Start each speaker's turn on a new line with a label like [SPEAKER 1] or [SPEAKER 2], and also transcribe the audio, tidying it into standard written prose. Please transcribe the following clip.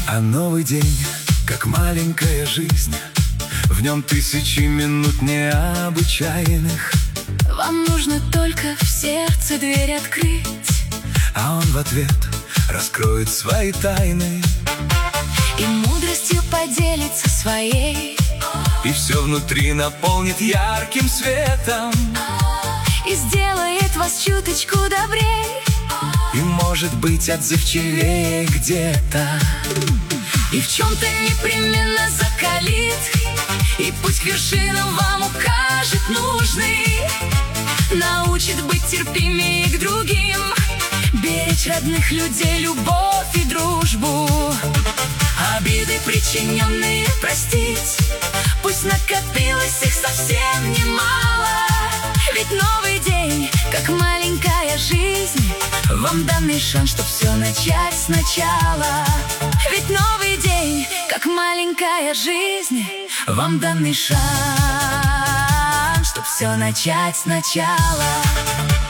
[SPEAKER 1] А новый день, как маленькая жизнь, в нем тысячи минут необычайных.
[SPEAKER 2] Вам нужно только в сердце дверь открыть,
[SPEAKER 1] а он в ответ раскроет свои тайны
[SPEAKER 2] и мудростью поделится своей,
[SPEAKER 1] и все внутри наполнит ярким светом,
[SPEAKER 2] и сделает вас чуточку добрей,
[SPEAKER 1] и, может быть, отзывчивее где-то,
[SPEAKER 2] и в чем-то непременно закалит, и путь к вершинам вам укажет нужный, научит быть терпимее к другим, беречь родных людей, любовь и дружбу, обиды причиненные простить, пусть накопилось их совсем немало. Ведь новый день, как маленькая жизнь, вам данный шанс, чтоб все начать сначала. Ведь новый день, как маленькая жизнь, вам данный шанс, чтоб все начать сначала.